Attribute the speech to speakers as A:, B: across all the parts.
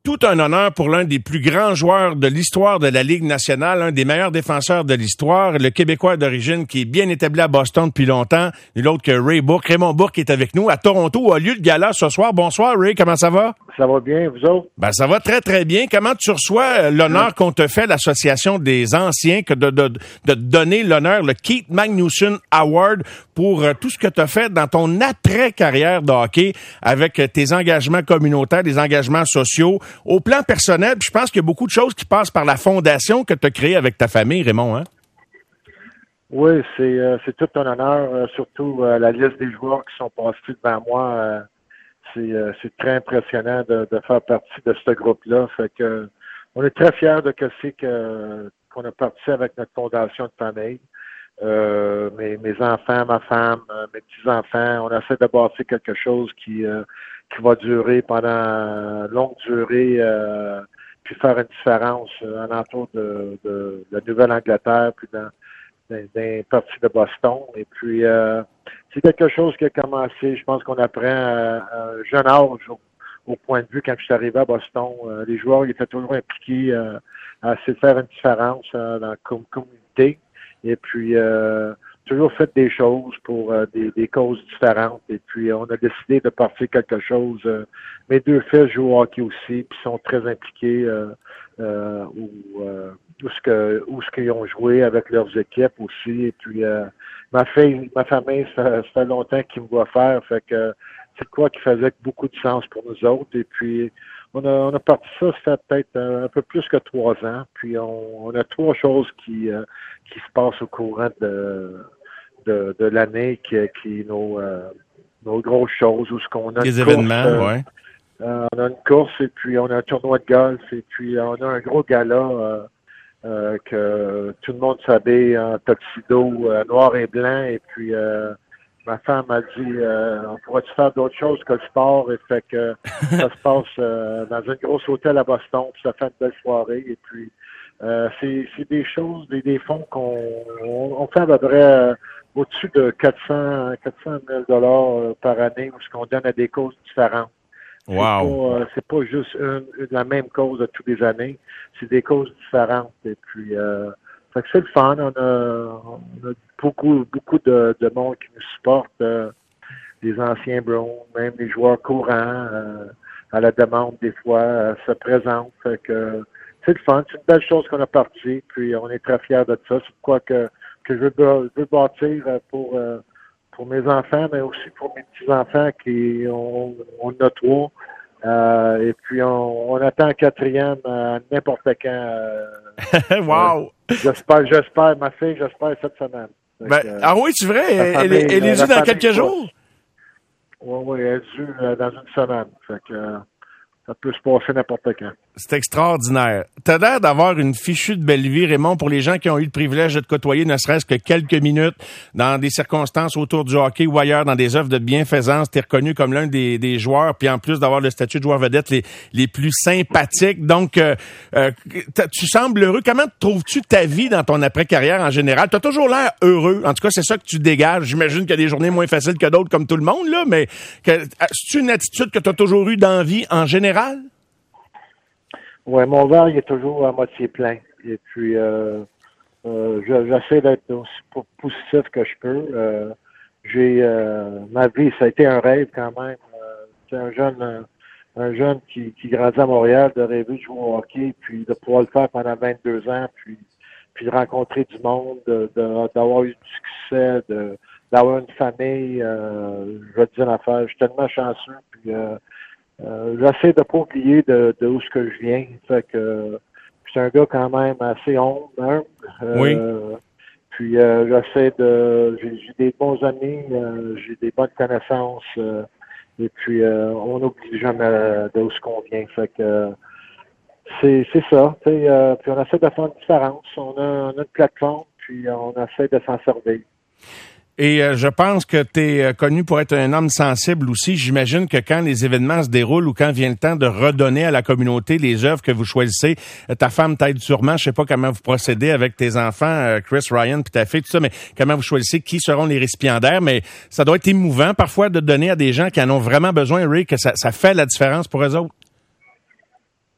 A: tout un honneur pour l'un des plus grands joueurs de l'histoire de la Ligue nationale, un des meilleurs défenseurs de l'histoire, le Québécois d'origine qui est bien établi à Boston depuis longtemps, nul autre que Ray Bourque. Raymond Bourque est avec nous à Toronto où a lieu le gala ce soir. Bonsoir Ray, comment ça va?
B: Ça va bien, vous autres?
A: Ben ça va très très bien. Comment tu reçois l'honneur qu'on te fait, l'Association des anciens, que de te donner l'honneur, le Keith Magnusson Award pour tout ce que tu as fait dans ton après-carrière de hockey avec tes engagements communautaires, des engagements sociaux. Au plan personnel, je pense qu'il y a beaucoup de choses qui passent par la fondation que tu as créée avec ta famille, Raymond, hein?
B: Oui, c'est tout un honneur, surtout la liste des joueurs qui sont passés devant moi. C'est très impressionnant de faire partie de ce groupe-là. Fait que on est très fiers de qu'on a parti avec notre fondation de famille. Mes enfants, ma femme, mes petits-enfants, on essaie de bâtir quelque chose qui va durer pendant longue durée, puis faire une différence alentour de la Nouvelle-Angleterre, puis dans parties de Boston. Et puis, c'est quelque chose qui a commencé, je pense qu'on apprend à un jeune âge au point de vue quand je suis arrivé à Boston. Les joueurs ils étaient toujours impliqués à essayer de faire une différence dans la communauté. Et puis, toujours fait des choses pour des causes différentes. Et puis, on a décidé de partir quelque chose. Mes deux fils jouent au hockey aussi, puis sont très impliqués où ce qu'ils ont joué avec leurs équipes aussi. Et puis, ma famille, ça fait longtemps qu'ils me voient faire. Fait que c'est quoi qui faisait beaucoup de sens pour nous autres. Et puis, on a parti ça fait peut-être un peu plus que 3 ans. Puis, on a 3 choses qui se passent au courant de l'année qui nos grosses choses où ce qu'on a
A: des
B: une
A: événements,
B: course,
A: ouais.
B: on a une course et puis on a un tournoi de golf et puis on a un gros gala que tout le monde s'habille en tuxedo noir et blanc et puis ma femme m'a dit on pourrait-tu faire d'autres choses que le sport et fait que ça se passe dans un gros hôtel à Boston puis ça fait une belle soirée et puis c'est des choses, des fonds qu'on fait à peu près au-dessus de 400 000 $ par année où ce qu'on donne à des causes différentes.
A: Wow.
B: C'est pas juste la même cause de toutes les années, c'est des causes différentes. Et puis, fait que c'est le fun. On a beaucoup de monde qui nous supporte, des anciens Browns, même les joueurs courants à la demande des fois se présentent. Fait que c'est le fun, c'est une belle chose qu'on a parti, puis on est très fiers de ça. C'est quoi que je veux bâtir pour mes enfants, mais aussi pour mes petits-enfants qui on a 3. Et puis on attend un 4e n'importe quand.
A: Wow!
B: J'espère, ma fille, j'espère cette semaine.
A: Ah oui, c'est vrai? Elle est due dans quelques jours?
B: Oui, elle est due dans une semaine. Fait que ça peut se passer n'importe quand.
A: C'est extraordinaire. T'as l'air d'avoir une fichue de belle vie, Raymond, pour les gens qui ont eu le privilège de te côtoyer ne serait-ce que quelques minutes dans des circonstances autour du hockey ou ailleurs, dans des œuvres de bienfaisance. T'es reconnu comme l'un des joueurs, puis en plus d'avoir le statut de joueur vedette les plus sympathiques. Donc, tu sembles heureux. Comment trouves-tu ta vie dans ton après-carrière en général? T'as toujours l'air heureux. En tout cas, c'est ça que tu dégages. J'imagine qu'il y a des journées moins faciles que d'autres, comme tout le monde, là, mais c'est une attitude que t'as toujours eu dans la vie en général?
B: Oui, mon verre, il est toujours à moitié plein. Et puis, j'essaie d'être aussi positif que je peux. Ma vie, ça a été un rêve quand même. C'est un jeune qui grandit à Montréal, de rêver de jouer au hockey, puis de pouvoir le faire pendant 22 ans, puis de rencontrer du monde, d'avoir eu du succès, d'avoir une famille. Je vais te dire l'affaire, je suis tellement chanceux, puis j'essaie de pas oublier de où ce que je viens. Fait que je suis un gars quand même assez humble.
A: Oui.
B: Puis j'ai des bons amis, j'ai des bonnes connaissances. Et puis on n'oublie jamais de où ce qu'on vient. Fait que c'est ça. Puis on essaie de faire une différence. On a une plateforme, puis on essaie de s'en servir.
A: Et je pense que tu es connu pour être un homme sensible aussi. J'imagine que quand les événements se déroulent ou quand vient le temps de redonner à la communauté les œuvres que vous choisissez, ta femme t'aide sûrement. Je sais pas comment vous procédez avec tes enfants, Chris, Ryan, puis ta fille, tout ça, mais comment vous choisissez qui seront les récipiendaires. Mais ça doit être émouvant parfois de donner à des gens qui en ont vraiment besoin, Ray, que ça fait la différence pour eux autres.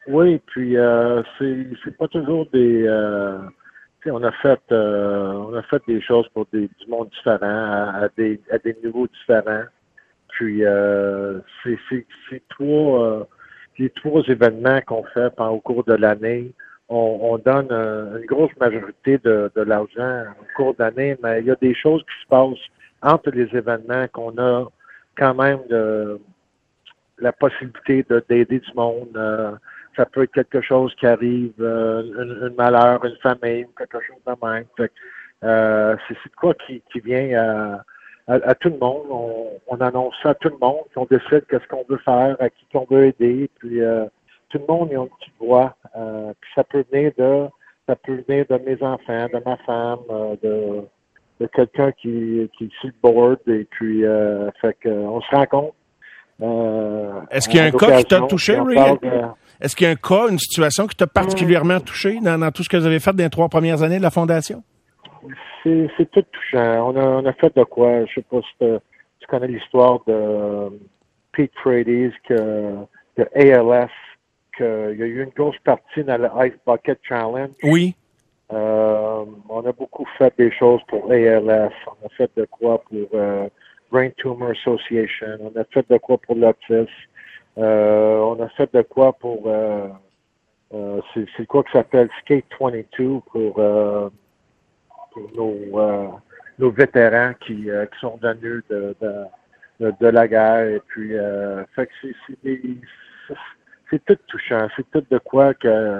B: Oui, puis c'est pas toujours des on a fait des choses pour du monde différent, à des niveaux différents. Puis c'est les trois événements qu'on fait au cours de l'année. On donne une grosse majorité de l'argent au cours d'année, mais il y a des choses qui se passent entre les événements qu'on a quand même la possibilité d'aider du monde. Ça peut être quelque chose qui arrive, une malheur, une famille, quelque chose de même. Fait que, c'est de quoi qui vient à tout le monde. On annonce ça à tout le monde, puis on décide qu'est-ce qu'on veut faire, à qui qu'on veut aider, puis tout le monde a une petite voix. Puis ça peut venir de mes enfants, de ma femme, de quelqu'un qui est sur le board, et puis fait que on se rencontre.
A: Est-ce qu'il y a un cas qui t'a touché, Ray? Est-ce qu'il y a un cas, une situation qui t'a particulièrement touché dans tout ce que vous avez fait dans les 3 premières années de la Fondation?
B: C'est tout touchant. On a fait de quoi? Je sais pas si tu connais l'histoire de Pete Frates, de ALS, qu'il y a eu une grosse partie dans le Ice Bucket Challenge.
A: Oui.
B: On a beaucoup fait des choses pour ALS. On a fait de quoi pour Brain Tumor Association. On a fait de quoi pour l'autisme. On a fait de quoi pour c'est quoi que ça s'appelle Skate 22 pour nos vétérans qui sont venus de la guerre. Et puis fait que c'est tout touchant. C'est tout de quoi que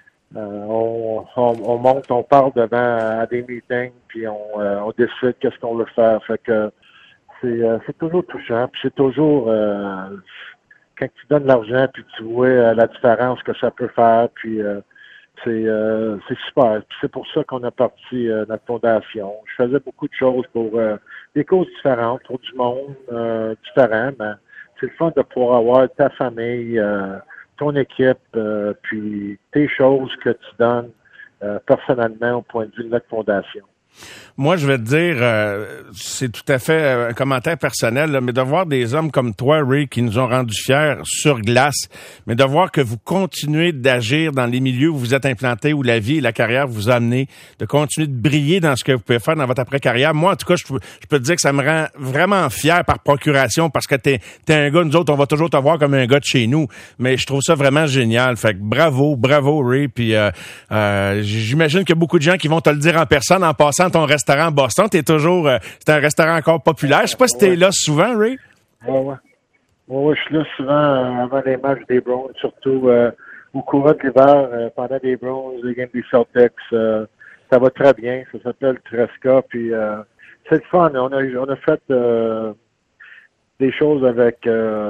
B: on monte, on parle devant à des meetings, puis on décide qu'est-ce qu'on veut faire. Fait que c'est toujours touchant, puis c'est toujours quand tu donnes de l'argent, puis tu vois la différence que ça peut faire, puis c'est super. Puis c'est pour ça qu'on a parti notre fondation. Je faisais beaucoup de choses pour des causes différentes, pour du monde différent, mais c'est le fun de pouvoir avoir ta famille, ton équipe, puis tes choses que tu donnes personnellement au point de vue de notre fondation.
A: Moi, je vais te dire, c'est tout à fait un commentaire personnel, là, mais de voir des hommes comme toi, Ray, qui nous ont rendus fiers sur glace, mais de voir que vous continuez d'agir dans les milieux où vous êtes implantés, où la vie et la carrière vous amenez, de continuer de briller dans ce que vous pouvez faire dans votre après-carrière. Moi, en tout cas, je peux te dire que ça me rend vraiment fier par procuration, parce que t'es un gars, nous autres, on va toujours te voir comme un gars de chez nous, mais je trouve ça vraiment génial. Fait que bravo, Ray, puis j'imagine qu'il y a beaucoup de gens qui vont te le dire en personne en passant ton restaurant à Boston. C'est un restaurant encore populaire. Je sais pas si t'es là souvent, Ray.
B: Ouais, je suis là souvent avant les matchs des Browns, surtout au courant de l'hiver, pendant les Browns, les games des Celtics. Ça va très bien. Ça s'appelle Tresca. Puis c'est le fun. On a fait des choses avec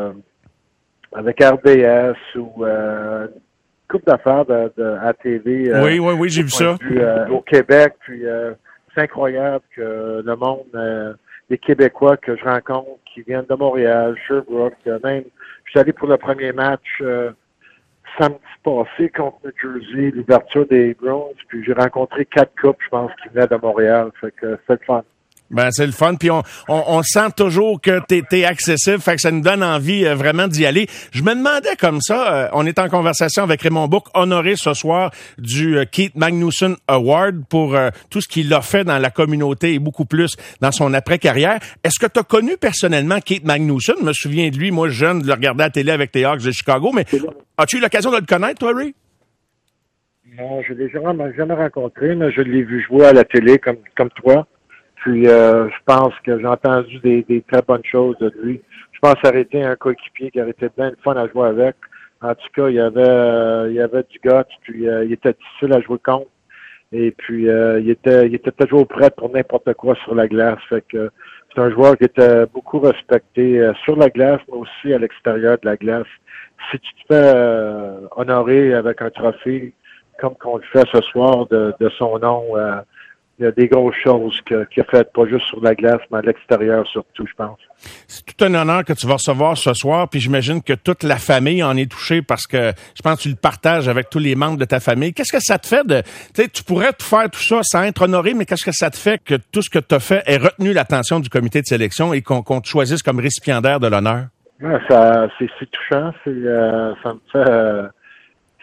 B: RDS ou coupe d'affaires à TV.
A: Oui, j'ai vu ça.
B: Au Québec, puis c'est incroyable que le monde, les Québécois que je rencontre, qui viennent de Montréal, Sherbrooke, même, je suis allé pour le premier match samedi passé contre New Jersey, l'ouverture des Browns, puis j'ai rencontré 4 couples, je pense, qui venaient de Montréal. Fait que c'est le fun.
A: Ben, c'est le fun. Puis on sent toujours que t'es accessible. Fait que ça nous donne envie vraiment d'y aller. Je me demandais comme ça, on est en conversation avec Raymond Bourque, honoré ce soir du Keith Magnuson Award pour tout ce qu'il a fait dans la communauté et beaucoup plus dans son après-carrière. Est-ce que tu as connu personnellement Keith Magnuson? Je me souviens de lui, moi, jeune, de le regarder à la télé avec les Hawks de Chicago. Mais as-tu eu l'occasion de le connaître, toi, Ray?
B: Non, je l'ai jamais rencontré, mais je l'ai vu jouer à la télé comme toi. Puis je pense que j'ai entendu des très bonnes choses de lui. Je pense que ça aurait été un coéquipier qui aurait été bien le fun à jouer avec. En tout cas, il y avait du guts, puis il était difficile à jouer contre. Et puis il était toujours prêt pour n'importe quoi sur la glace. Fait que c'est un joueur qui était beaucoup respecté sur la glace, mais aussi à l'extérieur de la glace. Si tu te fais honorer avec un trophée, comme qu'on le fait ce soir de son nom, il y a des grosses choses qu'il a faites, pas juste sur la glace, mais à l'extérieur surtout, je pense.
A: C'est tout un honneur que tu vas recevoir ce soir, puis j'imagine que toute la famille en est touchée parce que je pense que tu le partages avec tous les membres de ta famille. Qu'est-ce que ça te fait tu pourrais tout faire tout ça sans être honoré, mais qu'est-ce que ça te fait que tout ce que tu as fait ait retenu l'attention du comité de sélection et qu'on te choisisse comme récipiendaire de l'honneur?
B: Ouais, c'est touchant, ça me fait,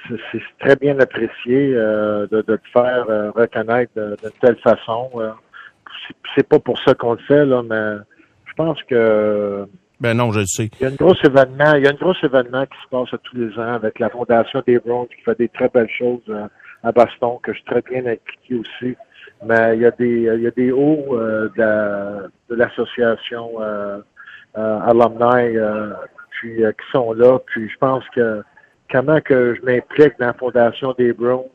B: c'est très bien apprécié de te faire reconnaître de telle façon. C'est pas pour ça qu'on le fait, là, mais je pense que
A: Ben non, je le sais.
B: il y a un gros événement qui se passe tous les ans avec la Fondation des Browns qui fait des très belles choses à Boston, que je suis très bien impliqué aussi. Mais il y a des hauts de l'association alumni qui sont là. Puis je pense que comment que je m'implique dans la Fondation des Browns,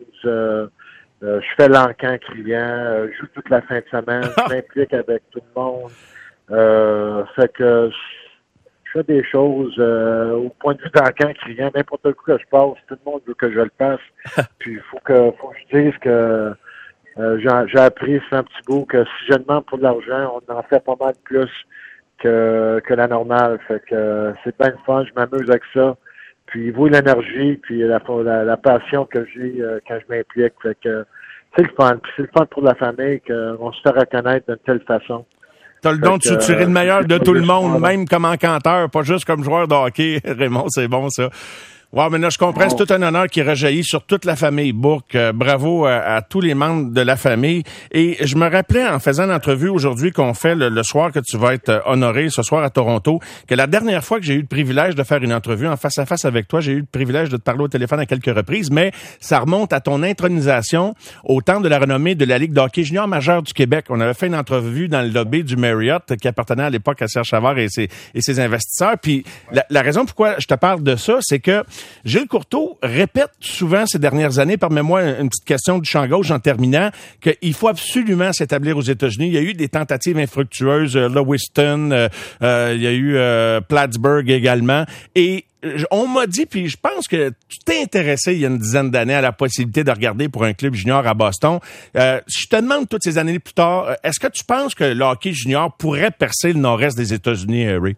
B: je fais l'encan criant, je joue toute la fin de semaine, je m'implique avec tout le monde. Fait que je fais des choses au point de vue d'encan criant, n'importe quoi que je passe, tout le monde veut que je le fasse. Puis il faut que je dise que j'ai appris c'est un petit bout que si je demande pour de l'argent, on en fait pas mal plus que la normale. Fait que c'est bien le fun, je m'amuse avec ça. Puis vous, l'énergie, puis la passion que j'ai quand je m'implique. Fait que c'est le fun. Puis c'est le fun pour la famille qu'on se fait reconnaître d'une telle façon.
A: T'as le don de soutirer le meilleur de tout le monde, même comme encanteur, pas juste comme joueur de hockey. Raymond, c'est bon, ça. Wow, mais là, je comprends, c'est tout un honneur qui rejaillit sur toute la famille Bourque. Bravo à tous les membres de la famille. Et je me rappelais, en faisant l'entrevue aujourd'hui qu'on fait le soir que tu vas être honoré, ce soir à Toronto, que la dernière fois que j'ai eu le privilège de faire une entrevue en face à face avec toi, j'ai eu le privilège de te parler au téléphone à quelques reprises, mais ça remonte à ton intronisation au temps de la renommée de la Ligue de hockey junior majeure du Québec. On avait fait une entrevue dans le lobby du Marriott qui appartenait à l'époque à Serge Chavard et ses investisseurs. Puis la raison pourquoi je te parle de ça, c'est que Gilles Courteau répète souvent ces dernières années, permets-moi une petite question du champ gauche en terminant, qu'il faut absolument s'établir aux États-Unis. Il y a eu des tentatives infructueuses, Lewiston, il y a eu Plattsburgh également, et on m'a dit, puis je pense que tu t'es intéressé il y a une dizaine d'années à la possibilité de regarder pour un club junior à Boston. Si je te demande toutes ces années plus tard, est-ce que tu penses que le hockey junior pourrait percer le nord-est des États-Unis, Ray?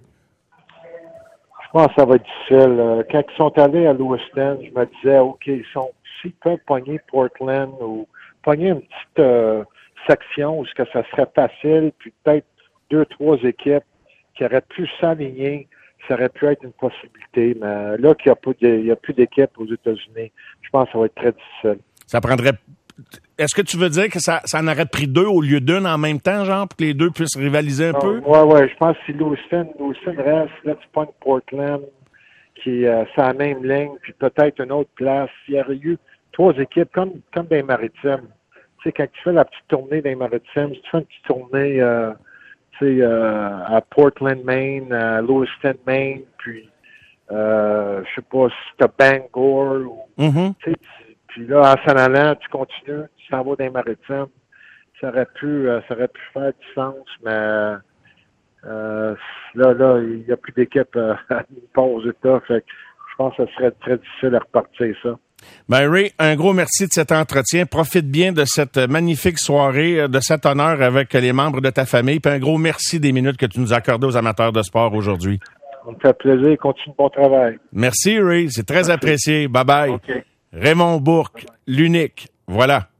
B: Je pense que ça va être difficile. Quand ils sont allés à Lewiston, je me disais, OK, s'ils peuvent pogner Portland ou pogner une petite section où que ça serait facile, puis peut-être 2-3 équipes qui auraient pu s'aligner, ça aurait pu être une possibilité. Mais là qu'il n'y a plus d'équipes aux États-Unis, je pense que ça va être très difficile.
A: Ça prendrait... Est-ce que tu veux dire que ça en aurait pris 2 au lieu d'1 en même temps, genre, pour que les deux puissent rivaliser un peu?
B: Ouais, je pense que si Lewiston reste, là, tu pognes Portland, qui c'est la même ligne, puis peut-être une autre place. Il y aurait eu 3 équipes, comme dans les Maritimes. Tu sais, quand tu fais la petite tournée dans les Maritimes, si tu fais une petite tournée, à Portland, Maine, à Lewiston, Maine, puis, je sais pas, si t'as Bangor, ou, tu sais, puis là, en s'en allant, tu continues, tu s'en vas dans les Maritimes. Ça aurait pu faire du sens, mais là, il n'y a plus d'équipe à part aux États. Fait que je pense que ça serait très difficile à repartir ça.
A: Ben Ray, un gros merci de cet entretien. Profite bien de cette magnifique soirée, de cet honneur avec les membres de ta famille. Puis un gros merci des minutes que tu nous as accordées aux amateurs de sport aujourd'hui.
B: On me fait plaisir. Continue bon travail.
A: Merci Ray, c'est très apprécié. Bye bye.
B: Okay.
A: Raymond Bourque, l'unique. Voilà.